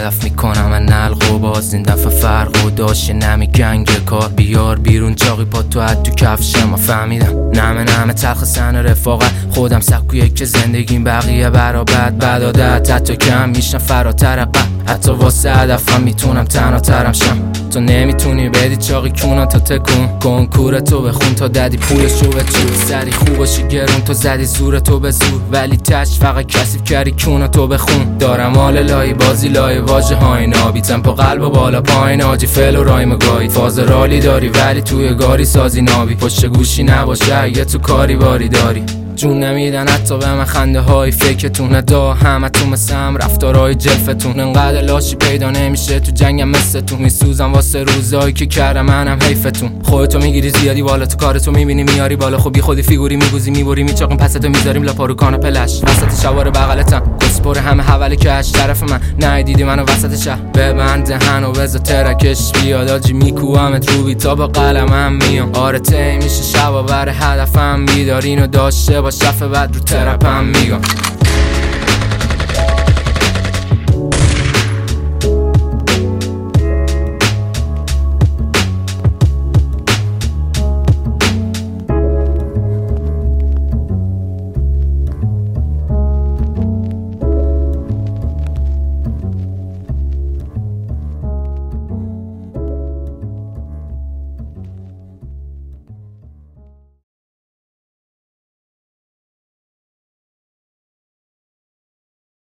هدف میکنم من نلق و باز این دفعه فرق و داشت نمی گنگ کار بیار بیرون چاقی پا تو حد تو کفشم ما فهمیدم نمه تلخ سن رفاقت خودم سکویه که زندگیم بقیه برابد بد عادت حتی کم میشن فراتر قد حتی واسه هدفم میتونم تنها ترم شم تو نمیتونی بدی چاقی کونان تو تکون کنکور تو بخون تا ددی پولشو به چور سری خوب باشی گرون تو زدی زور تو به زور ولی تش فقط کسیف کردی کونان تو بخون دارم حال لای بازی لای واژه های نابی تمپو قلب و بالا پایین آجی فل و رایم گاهی فاز رالی داری ولی توی گاری سازی نابی پشت گوشی نباشه اگه تو کاری باری داری جون نمیدن حتی به من خنده های فکرتون دا همه تو مثلم رفتارهای جلفتون انقدر لاشی پیدا نمیشه تو جنگم مثل تو میسوزم واسه روزایی که کردم منم حیفتون خودتو میگیری زیادی بالا تو کارتو میبینی میاری بالا خب بی خودی فیگوری میگوزی میبری میچاقیم پستو میذاریم لاپا رو کاناپه لش وسط شوار بغلتم گسپور همه حوالی کش طرف من ندیدی منو وسط شهر ببند دهن و بذار ترکش بیاد آجی میکوامت رو بی تا با قلمم میام آره تی میشه شبا بر هدفم بیدارین و داشته با شفه بعد رو ترپم میگم